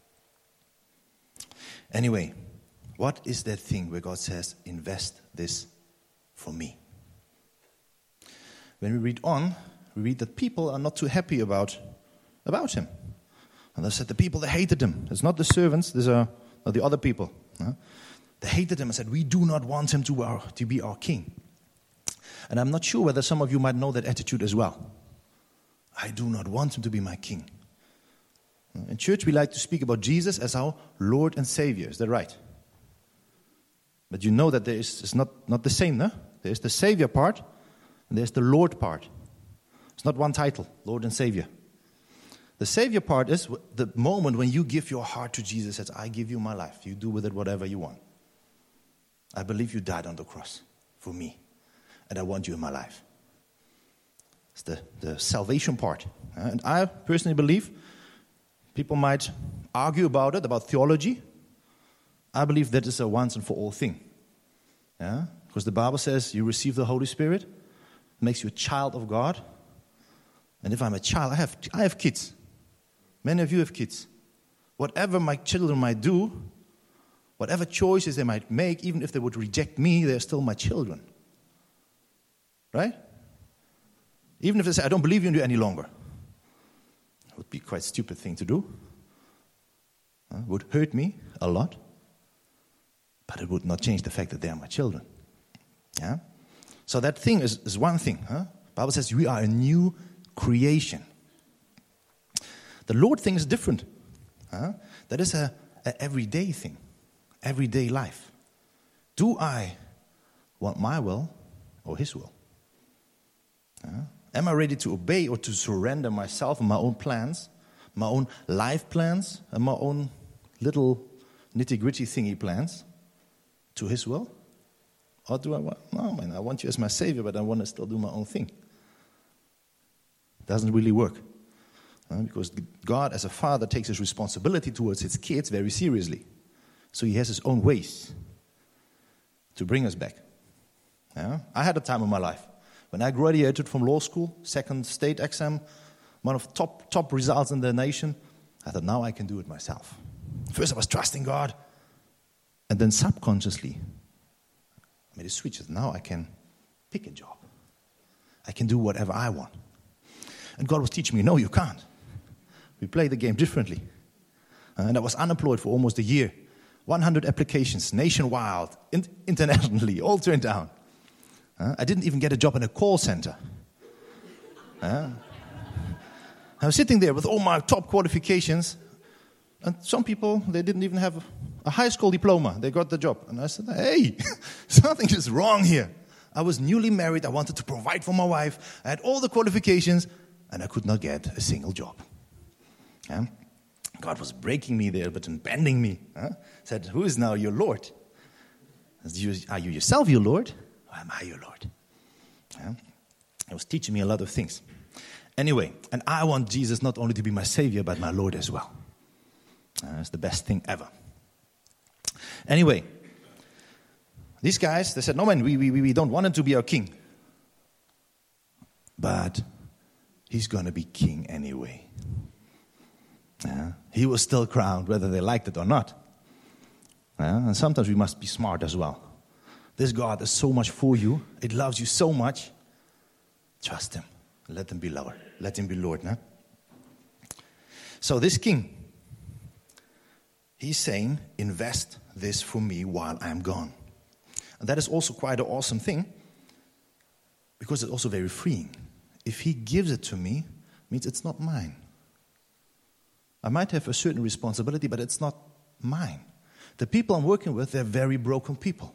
Anyway, what is that thing where God says, invest this for me? When we read on, we read that people are not too happy about, about him. And they said the people that hated him. It's not the servants, these are, are the other people. Huh? They hated him and said, we do not want him to, our, to be our king. And I'm not sure whether some of you might know that attitude as well. I do not want him to be my king. In church, we like to speak about Jesus as our Lord and Savior. Is that right? But you know that there is it's not, not the same, no? There's the Savior part and there's the Lord part. It's not one title, Lord and Savior. The Savior part is the moment when you give your heart to Jesus, says, I give you my life. You do with it whatever you want. I believe you died on the cross for me, and I want you in my life. It's the, the salvation part. And I personally believe, people might argue about it, about theology. I believe that is a once and for all thing. Yeah? Because the Bible says you receive the Holy Spirit, makes you a child of God. And if I'm a child, I have I have kids. Many of you have kids. Whatever my children might do, whatever choices they might make, even if they would reject me, they're still my children. Right? Even if they say, I don't believe in you any longer. It would be quite a stupid thing to do. It would hurt me a lot. But it would not change the fact that they are my children. Yeah? So that thing is, is one thing. Huh? The Bible says we are a new creation. The Lord thing is different. Huh? That is a, a everyday thing. Everyday life. Do I want my will or his will? Huh? Am I ready to obey or to surrender myself and my own plans, my own life plans, and my own little nitty-gritty thingy plans to his will? Or do I want, no man, I want you as my Savior, but I want to still do my own thing. Doesn't really work. Uh, because God, as a father, takes his responsibility towards his kids very seriously. So he has his own ways to bring us back. Yeah? I had a time in my life when I graduated from law school, second state exam, one of the top, top results in the nation. I thought, now I can do it myself. First I was trusting God. And then subconsciously, I made a switch. That now I can pick a job. I can do whatever I want. And God was teaching me, no, you can't. We played the game differently. Uh, and I was unemployed for almost a year. one hundred applications, nationwide, in- internationally, all turned down. Uh, I didn't even get a job in a call center. Uh, I was sitting there with all my top qualifications, and some people, they didn't even have a high school diploma. They got the job. And I said, hey, something is wrong here. I was newly married. I wanted to provide for my wife. I had all the qualifications, and I could not get a single job. Yeah? God was breaking me there, but bending me. Huh? Said, who is now your Lord? Are you yourself your Lord? Or am I your Lord? Yeah? He was teaching me a lot of things. Anyway, and I want Jesus not only to be my Savior, but my Lord as well. Uh, it's the best thing ever. Anyway, these guys, they said, no man, we, we, we don't want him to be our king. But he's going to be king anyway. Uh, he was still crowned, whether they liked it or not. Uh, and sometimes we must be smart as well. This God is so much for you. It loves you so much. Trust him. Let him be Lord. Let him be Lord. No? So this king, he's saying, invest this for me while I'm gone. And that is also quite an awesome thing, because it's also very freeing. If he gives it to me, it means it's not mine. I might have a certain responsibility, but it's not mine. The people I'm working with, they're very broken people.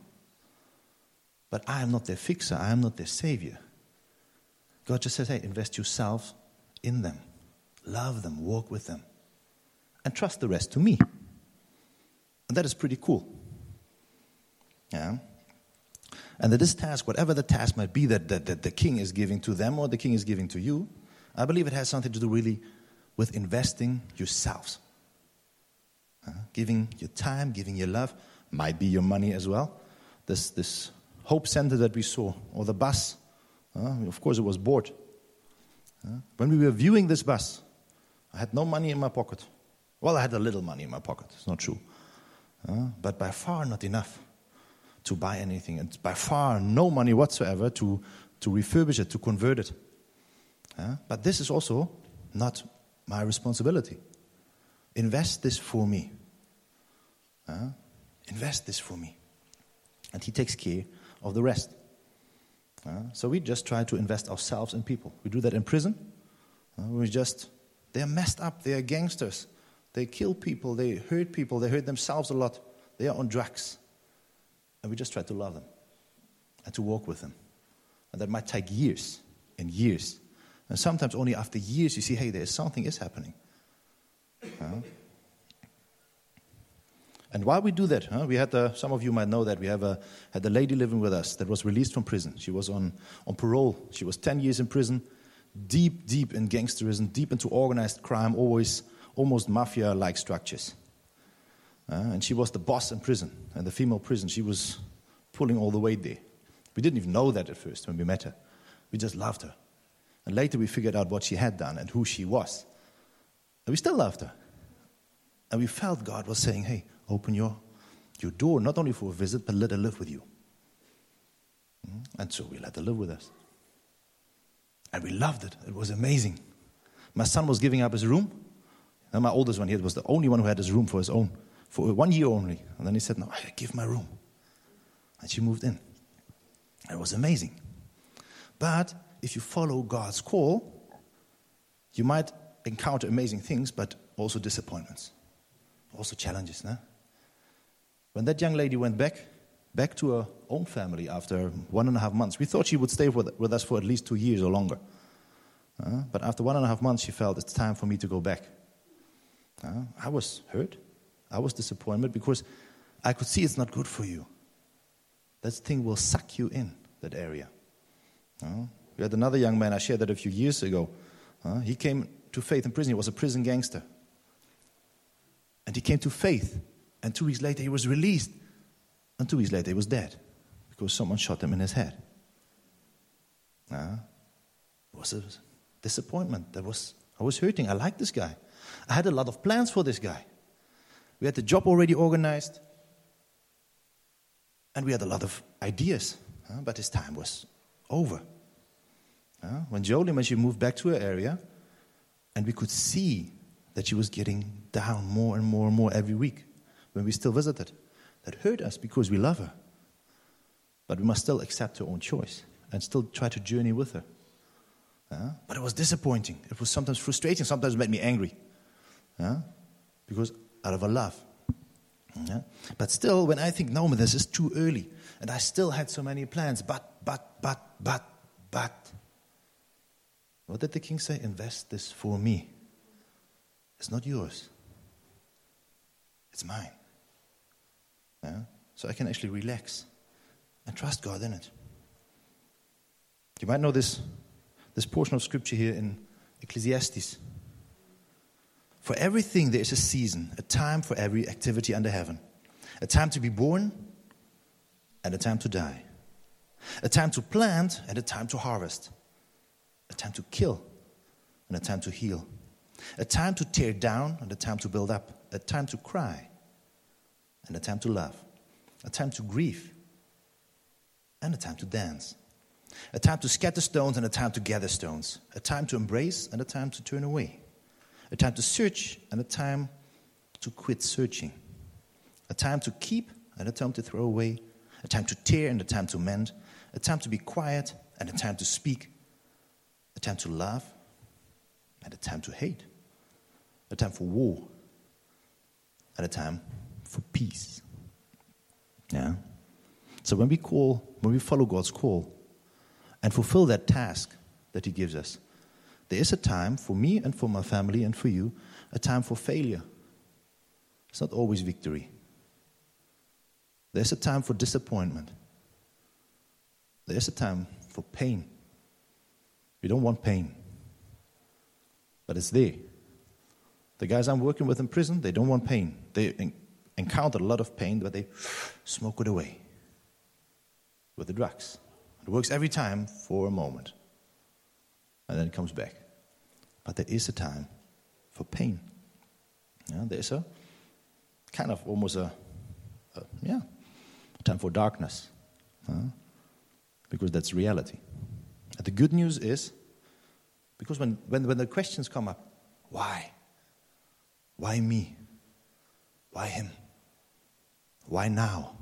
But I am not their fixer. I am not their savior. God just says, hey, invest yourself in them. Love them. Walk with them. And trust the rest to me. And that is pretty cool. Yeah. And that this task, whatever the task might be that, that, that the king is giving to them or the king is giving to you, I believe it has something to do really with investing yourselves. Uh, giving your time, giving your love, might be your money as well. This this Hope Center that we saw, or the bus, uh, of course it was bought. Uh, when we were viewing this bus, I had no money in my pocket. Well, I had a little money in my pocket, it's not true. Uh, but by far not enough to buy anything. And by far no money whatsoever to, to refurbish it, to convert it. Uh, but this is also not my responsibility. Invest this for me. Uh, invest this for me. And he takes care of the rest. Uh, so we just try to invest ourselves in people. We do that in prison. Uh, we just, they're messed up. They are gangsters. They kill people. They hurt people. They hurt themselves a lot. They are on drugs. And we just try to love them and to walk with them. And that might take years and years. And sometimes only after years you see, hey, there's something is happening. Uh, and while we do that, huh, we had, uh, some of you might know that we have a, had a lady living with us that was released from prison. She was on, on parole. She was ten years in prison, deep, deep in gangsterism, deep into organized crime, always almost mafia-like structures. Uh, and she was the boss in prison, and the female prison, she was pulling all the weight there. We didn't even know that at first when we met her. We just loved her. And later we figured out what she had done and who she was. And we still loved her. And we felt God was saying, hey, open your, your door, not only for a visit, but let her live with you. And so we let her live with us. And we loved it. It was amazing. My son was giving up his room. And my oldest one here was the only one who had his room for his own, for one year only. And then he said, no, I give my room. And she moved in. It was amazing. But if you follow God's call, you might encounter amazing things, but also disappointments, also challenges. No? When that young lady went back, back to her own family after one and a half months, we thought she would stay with, with us for at least two years or longer. Uh, but after one and a half months, she felt it's time for me to go back. Uh, I was hurt. I was disappointed because I could see it's not good for you. That thing will suck you in, that area. Uh, we had another young man, I shared that a few years ago. Uh, he came to faith in prison. He was a prison gangster. And he came to faith. And two weeks later, he was released. And two weeks later, he was dead because someone shot him in his head. Uh, it was a disappointment. That was I was hurting. I liked this guy. I had a lot of plans for this guy. We had the job already organized. And we had a lot of ideas. Uh, but his time was over. Uh, when Jolie, when she moved back to her area, and we could see that she was getting down more and more and more every week when we still visited. That hurt us because we love her. But we must still accept her own choice and still try to journey with her. Uh, but it was disappointing. It was sometimes frustrating. Sometimes it made me angry. Uh, because out of a love. Yeah? But still, when I think, no, this is too early. And I still had so many plans. But, but, but, but, but. What did the king say? Invest this for me. It's not yours. It's mine. Yeah? So I can actually relax and trust God in it. You might know this, this portion of scripture here in Ecclesiastes. For everything there is a season, a time for every activity under heaven. A time to be born and a time to die. A time to plant and a time to harvest. A time to kill and a time to heal. A time to tear down and a time to build up. A time to cry and a time to laugh. A time to grieve and a time to dance. A time to scatter stones and a time to gather stones. A time to embrace and a time to turn away. A time to search and a time to quit searching. A time to keep and a time to throw away. A time to tear and a time to mend. A time to be quiet and a time to speak. A time to love and a time to hate. A time for war and a time for peace. Yeah. So when we call, when we follow God's call and fulfill that task that He gives us, there is a time for me and for my family and for you, a time for failure. It's not always victory. There's a time for disappointment. There's a time for pain. We don't want pain, but it's there. The guys I'm working with in prison, they don't want pain. They en- encounter a lot of pain, but they smoke it away with the drugs. It works every time for a moment, and then it comes back. But there is a time for pain. Yeah, there's a kind of almost a, a yeah, a time for darkness, uh, because that's reality. And the good news is, because when, when, when the questions come up, why? Why me? Why him? Why now?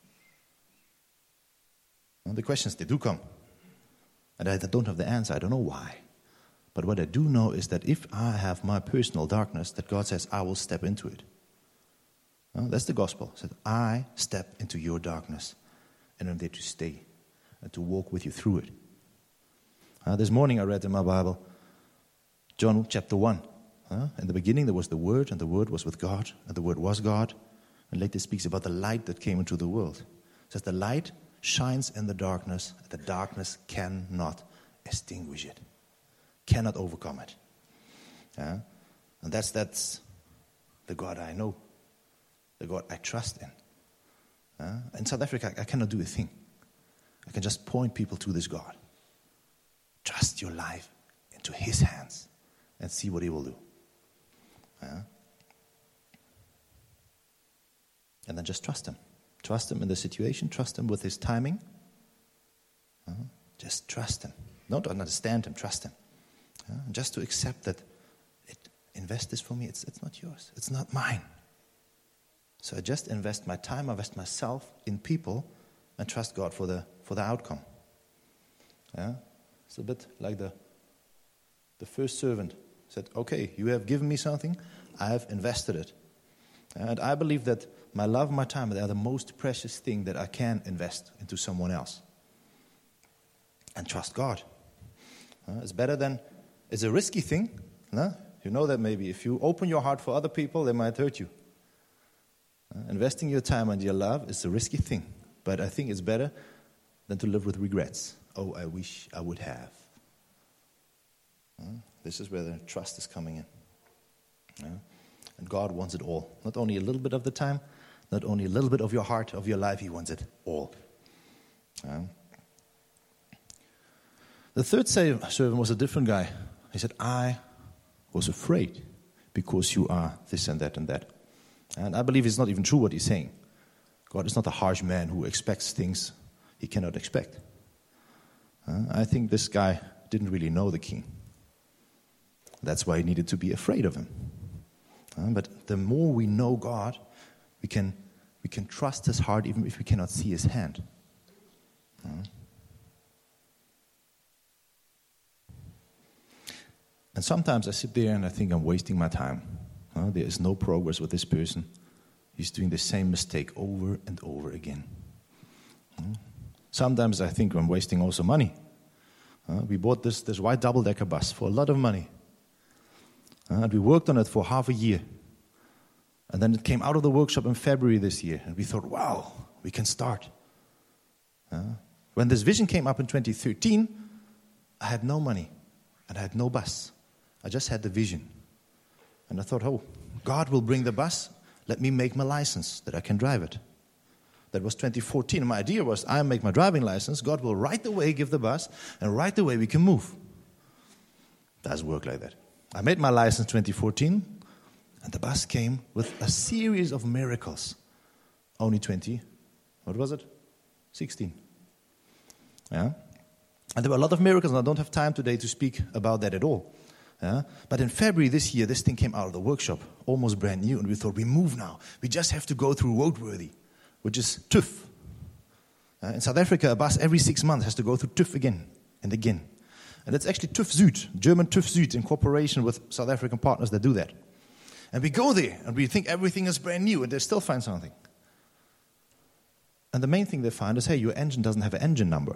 And the questions, they do come. And I don't have the answer. I don't know why. But what I do know is that if I have my personal darkness, that God says, I will step into it. Uh, that's the gospel. It says, I step into your darkness. And I'm there to stay and to walk with you through it. Uh, this morning I read in my Bible, John chapter one. Uh, in the beginning there was the Word, and the Word was with God, and the Word was God. And later it speaks about the light that came into the world. It says the light shines in the darkness, and the darkness cannot extinguish it, cannot overcome it. Yeah? And that's that's the God I know, the God I trust in. Uh, in South Africa, I cannot do a thing. I can just point people to this God. Trust your life into His hands and see what He will do. Uh, and then just trust Him. Trust Him in the situation. Trust Him with His timing. Uh, just trust Him. Not to understand Him, trust Him. Uh, just to accept that it, invest this for me. It's, it's not yours. It's not mine. So I just invest my time, I invest myself in people and trust God for the for the outcome. Yeah? It's a bit like the the first servant said, okay, you have given me something, I have invested it. And I believe that my love and my time, they are the most precious thing that I can invest into someone else. And trust God. Uh, it's better than, it's a risky thing. No? You know that maybe if you open your heart for other people, they might hurt you. Uh, investing your time and your love is a risky thing. But I think it's better than to live with regrets. Oh, I wish I would have. Uh, this is where the trust is coming in. Uh, and God wants it all. Not only a little bit of the time, not only a little bit of your heart, of your life, He wants it all. Uh, the third servant was a different guy. He said, I was afraid because you are this and that and that. And I believe it's not even true what he's saying. God is not a harsh man who expects things he cannot expect. Uh, I think this guy didn't really know the king. That's why he needed to be afraid of him. Uh, but the more we know God, we can we can trust His heart even if we cannot see His hand. Uh. And sometimes I sit there and I think I'm wasting my time. Uh, there is no progress with this person. He's doing the same mistake over and over again. Uh, sometimes I think I'm wasting also money. Uh, we bought this, this white double-decker bus for a lot of money. Uh, and we worked on it for half a year. And then it came out of the workshop in February this year. And we thought, wow, we can start. Uh, when this vision came up in twenty thirteen, I had no money and I had no bus. I just had the vision. And I thought, oh, God will bring the bus. Let me make my license that I can drive it. That was twenty fourteen. My idea was I make my driving license. God will right away give the bus. And right away we can move. Doesn't work like that. I made my license twenty fourteen. And the bus came with a series of miracles. Only twenty. What was it? sixteen. Yeah. And there were a lot of miracles. And I don't have time today to speak about that at all. Yeah? But in February this year, this thing came out of the workshop, almost brand new, and we thought, we move now. We just have to go through Roadworthy, which is TÜV. Uh, in South Africa, a bus every six months has to go through TÜV again and again. And it's actually TÜV Süd, German TÜV Süd, in cooperation with South African partners that do that. And we go there, and we think everything is brand new, and they still find something. And the main thing they find is, hey, your engine doesn't have an engine number.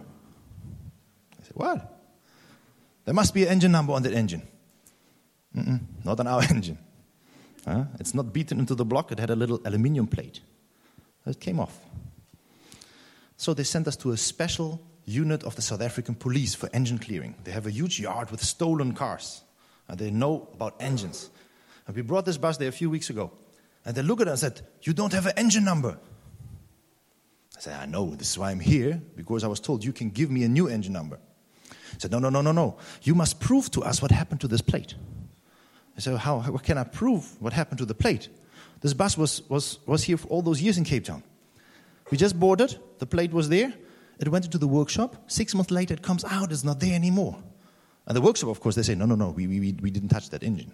I said, what? There must be an engine number on that engine. Mm-mm, not on our engine. Uh, it's not beaten into the block. It had a little aluminium plate. It came off. So they sent us to a special unit of the South African police for engine clearing. They have a huge yard with stolen cars. And they know about engines. And we brought this bus there a few weeks ago. And they looked at us and said, you don't have an engine number. I said, I know. This is why I'm here. Because I was told you can give me a new engine number. I said, no, no, no, no, no. You must prove to us what happened to this plate. I said, how, how can I prove what happened to the plate? This bus was, was, was here for all those years in Cape Town. We just bought it. The plate was there. It went into the workshop. Six months later, it comes out. It's not there anymore. And the workshop, of course, they say, no, no, no, we, we, we didn't touch that engine.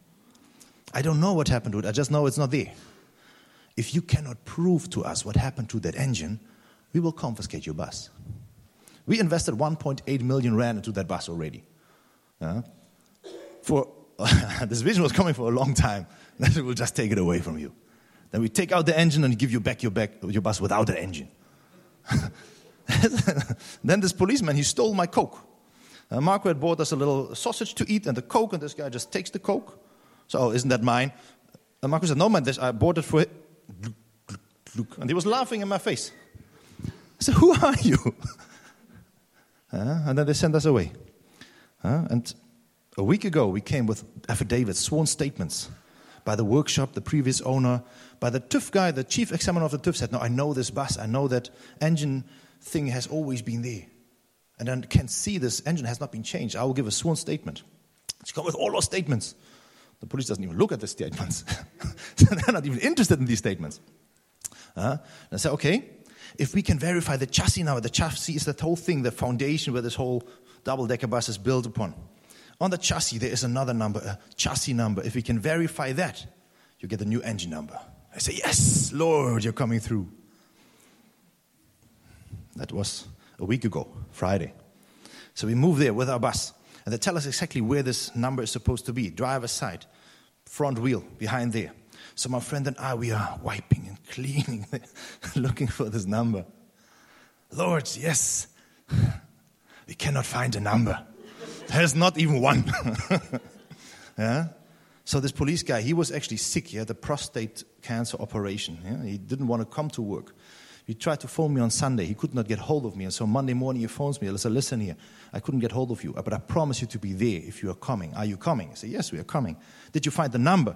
I don't know what happened to it. I just know it's not there. If you cannot prove to us what happened to that engine, we will confiscate your bus. We invested one point eight million rand into that bus already. Uh, for this vision was coming for a long time. Then we will just take it away from you. Then we take out the engine and give you back your, back, your bus without the engine. Then this policeman, he stole my Coke. Uh, Marco had bought us a little sausage to eat and the Coke, and this guy just takes the Coke. So, oh, isn't that mine? And Marco said, no, man, this, I bought it for it. And he was laughing in my face. I said, who are you? uh, and then they sent us away. Uh, and a week ago, we came with affidavits, sworn statements, by the workshop, the previous owner, by the TÜV guy, the chief examiner of the TÜV said, no, I know this bus, I know that engine thing has always been there. And then can see this engine has not been changed. I will give a sworn statement. She come with all those statements. The police doesn't even look at the statements. They're not even interested in these statements. Uh, and I said, okay, if we can verify the chassis now, the chassis is that whole thing, the foundation where this whole double-decker bus is built upon. On the chassis, there is another number, a chassis number. If we can verify that, you get a new engine number. I say, yes, Lord, you're coming through. That was a week ago, Friday. So we move there with our bus. And they tell us exactly where this number is supposed to be. Driver's side, front wheel, behind there. So my friend and I, we are wiping and cleaning, looking for this number. Lord, yes, we cannot find a number. There's not even one. Yeah? So this police guy, he was actually sick. He had a prostate cancer operation. Yeah? He didn't want to come to work. He tried to phone me on Sunday. He could not get hold of me. And so Monday morning he phones me. He said, listen here, I couldn't get hold of you, but I promise you to be there if you are coming. Are you coming? I said, yes, we are coming. Did you find the number?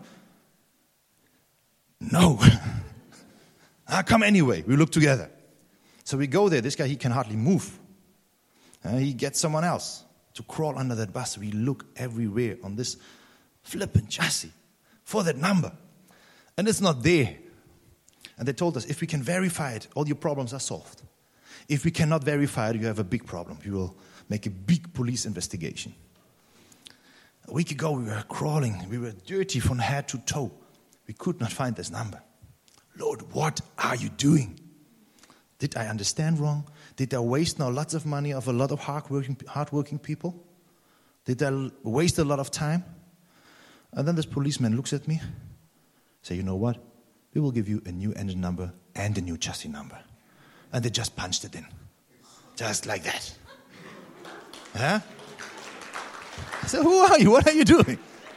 No. I'll come anyway. We look together. So we go there. This guy, he can hardly move. Uh, he gets someone else to crawl under that bus. We look everywhere on this flippant chassis for that number. And it's not there. And they told us, if we can verify it, all your problems are solved. If we cannot verify it, you have a big problem. We will make a big police investigation. A week ago, we were crawling. We were dirty from head to toe. We could not find this number. Lord, what are you doing? Did I understand wrong? Did I waste now lots of money of a lot of hard-working, hard-working people? Did I waste a lot of time? And then this policeman looks at me, say, you know what? We will give you a new engine number and a new chassis number. And they just punched it in. Just like that. Huh? I said, who are you? What are you doing?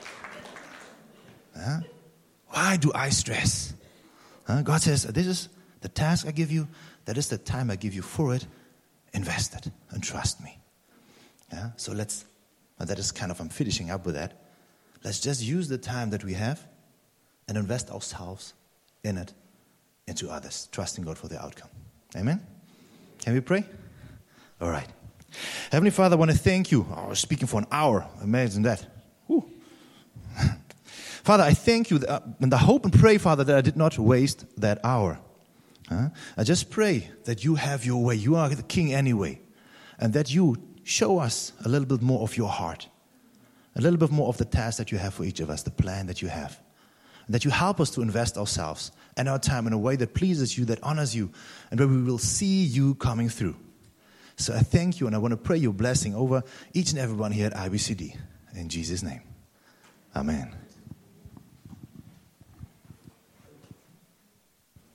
Huh? Why do I stress? Huh? God says, this is the task I give you. That is the time I give you for it. Invest it and trust me. Yeah? So let's, well, that is kind of, I'm finishing up with that. Let's just use the time that we have and invest ourselves in it, into others, trusting God for the outcome. Amen? Can we pray? All right. Heavenly Father, I want to thank you. Oh, I was speaking for an hour. Imagine that. Whew. Father, I thank you, that, uh, and I hope and pray, Father, that I did not waste that hour. Huh? I just pray that you have your way. You are the King anyway. And that you show us a little bit more of your heart. A little bit more of the task that you have for each of us, the plan that you have. And that you help us to invest ourselves and our time in a way that pleases you, that honors you, and where we will see you coming through. So I thank you, and I want to pray your blessing over each and everyone here at I B C D. In Jesus' name, amen.